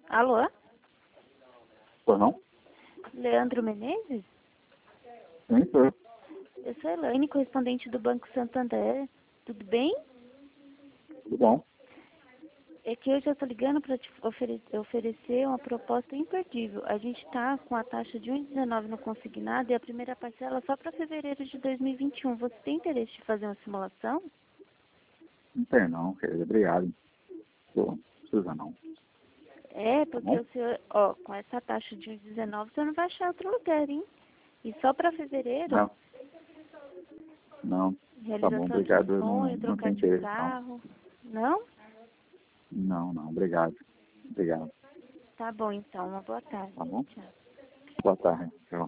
Alô? Pois não? Leandro Menezes? Sim, sou. Eu sou Elaine, correspondente do Banco Santander. Tudo bem? Tudo bom. É que eu já estou ligando para te oferecer uma proposta imperdível. A gente está com a taxa de 1,19 no consignado e a primeira parcela só para fevereiro de 2021. Você tem interesse de fazer uma simulação? Não tem não, querido. Obrigado. Pô, não precisa não. É, Tá porque bom? o senhor, ó, com essa taxa de 1,19 você não vai achar outro lugar, hein? E só para fevereiro, Não. Não. Tá bom, realização de um obrigado. Eu sonho, não trocar tenho de interesse não. carro. Não? Não. Obrigado. Obrigado. Tá bom, então. Uma boa tarde. Tá bom? Tchau. Boa tarde. Tchau.